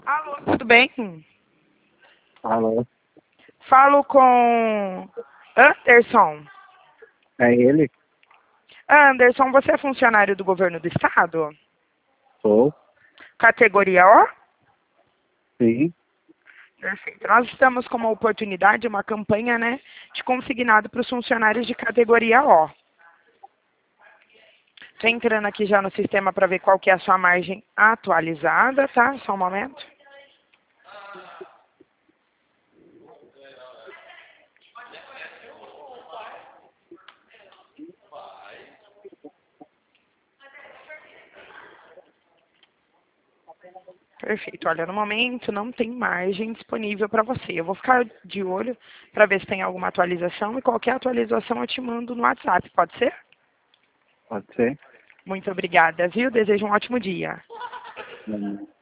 Alô, tudo bem? Alô, Falo com Anderson. é ele? Anderson, você é funcionário do governo do estado? Sou, Categoria O? sim. Perfeito. Nós estamos com uma oportunidade, uma campanha, né, de consignado para os funcionários de categoria O. Estou entrando aqui já no sistema para ver qual que é a sua margem atualizada, tá? Só um momento. Perfeito. Olha, no momento não tem margem disponível para você. Eu vou ficar de olho para ver se tem alguma atualização e qualquer atualização eu te mando no WhatsApp, pode ser? Pode ser? Muito obrigada, viu? Desejo um ótimo dia. Hum.